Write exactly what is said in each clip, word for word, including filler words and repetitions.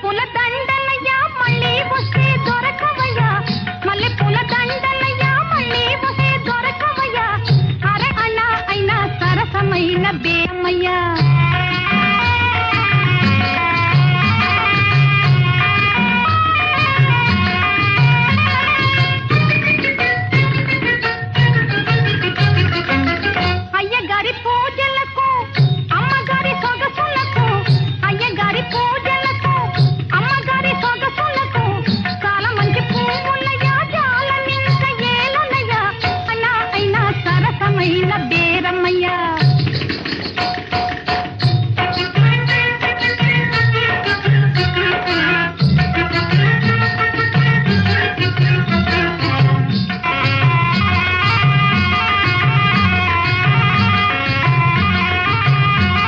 పూల దండలయ్యా మళ్ళీ వస్తే దొరకవయ్యా, మల్లె పూల దండలయ్యా మళ్ళీ వస్తే దొరకవయ్యా, అరే అన్నా అయినా సరసమైన బేరమయ్యా. అయ్యగారి పూజలకు అమ్మగారి సొగసులకు, అయ్యగారి పూజలకు అమ్మగారి సొగసులకు, చాలా మంచి పువ్వులయ్యా జాలమింక ఏలనయ్యా, అన్నా అయినా సరసమైన బేరమయ్యా.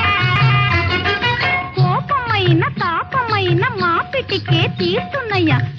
కోపమైన తాపమైన మా పిటికే తీస్తున్నయ్యా,